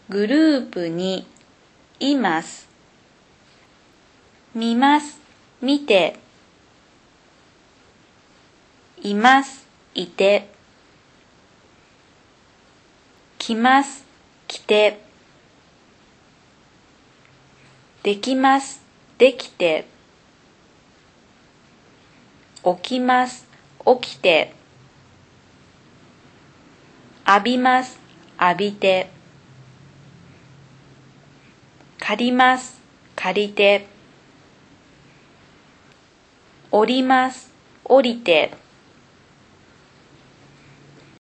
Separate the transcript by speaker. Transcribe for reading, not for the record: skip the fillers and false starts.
Speaker 1: グループにいます。見ます、見て。います、いて。来ます、来て。できます、できて。起きます、起きて。浴びます、浴びて。借ります、借りて。降ります、降りて。